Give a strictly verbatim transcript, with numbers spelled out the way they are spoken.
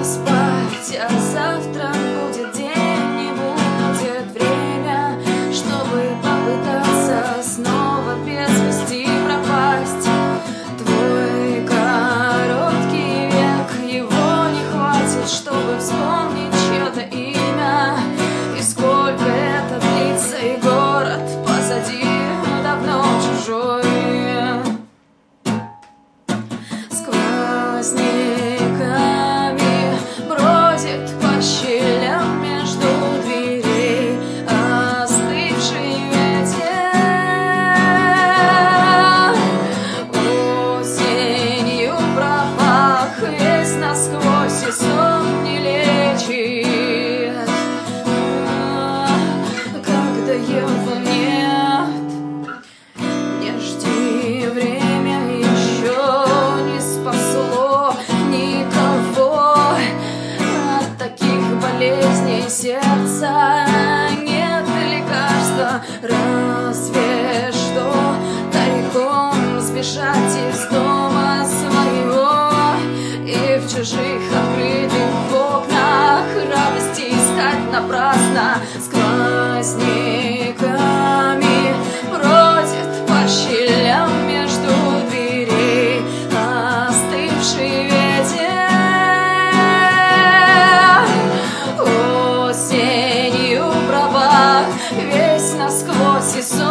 спать, а завтра будет день, не будет время, чтобы попытаться снова без вести пропасть. Твой короткий век, его не хватит, чтобы вспомнить чье-то имя. И сколько это длится, и город позади давно чужой. Сквозняками бродит по щелям между дверей остывший ветер. Осенью пропах весь насквозь, и сон не лечит, когда его нет. Не жди, время еще не спасло никого от таких болезней сердца. Нет лекарства, разве что тайком сбежать из дома своего и в чужих открытых окнах радости искать напрасно. Сквозняками бродит по щелям между дверей остывший ветер. Осенью пропах весь насквозь, и сон